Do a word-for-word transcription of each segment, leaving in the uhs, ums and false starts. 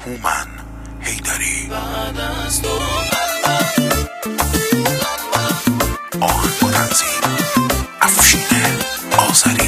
هومن حیدری آهنگ و تنظیم افشین آذری.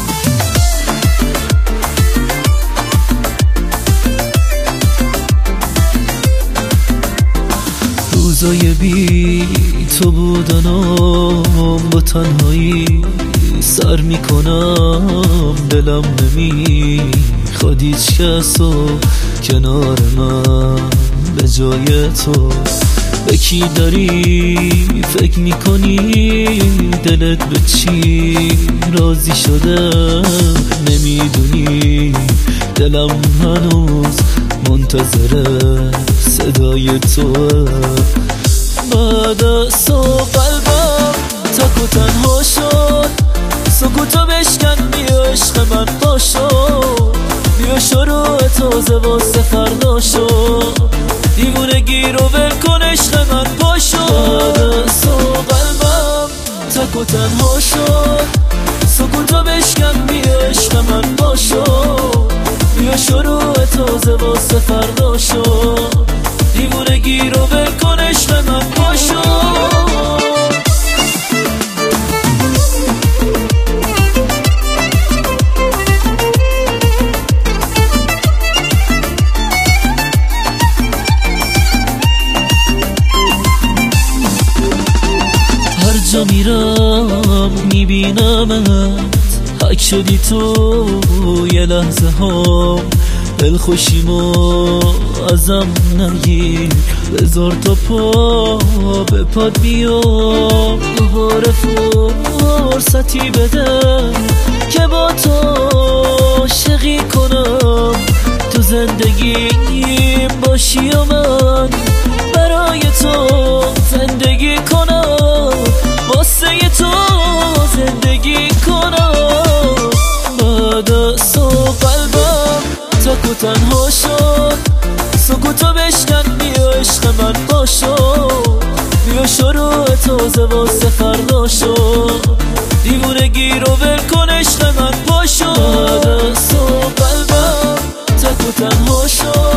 روزای بی تو بودنم با تنهایی سر میکنم، دلم نمیخواد هیچ کس و کنار من به جای تو. به کی داری فکر میکنی؟ دلت به چی راضی شده نمیدونی؟ دلم هنوز منتظر صدای توه. بعد از تو قلبم تک و تنها شد، سکوتو بشکن بیا عشق من باشو، بیا شروع تازه واسه فردا شو، دیوونگی رو ول کن عشق من باشو. بعد از تو قلبم تک و تنها شد، سکوتو بشکن بیا عشق من باشو، بیا شروع تازه واسه فردا شو، دیوونگی رو ول کن عشق من باشو. هر جا میرم میبینمت، حک شدی تو یه لحظه ها، دلخوشیمو ازم نگیر، بذار تا پا به پاد بیام، دوباره فرصتی بده که با تو عاشقی کنم، تو زندگیم باشی و من برای تو زندگی کنم، واسه تو زندگی کنم. بعد از تو قلبم تک و تنها شد، سکوتو بشکن بیا عشق من باشو، بیا شروع تازه واسه فردا شو، دیوونگی رو ول کن عشق من باشو. بعد از تو قلبم تک و تنها شد،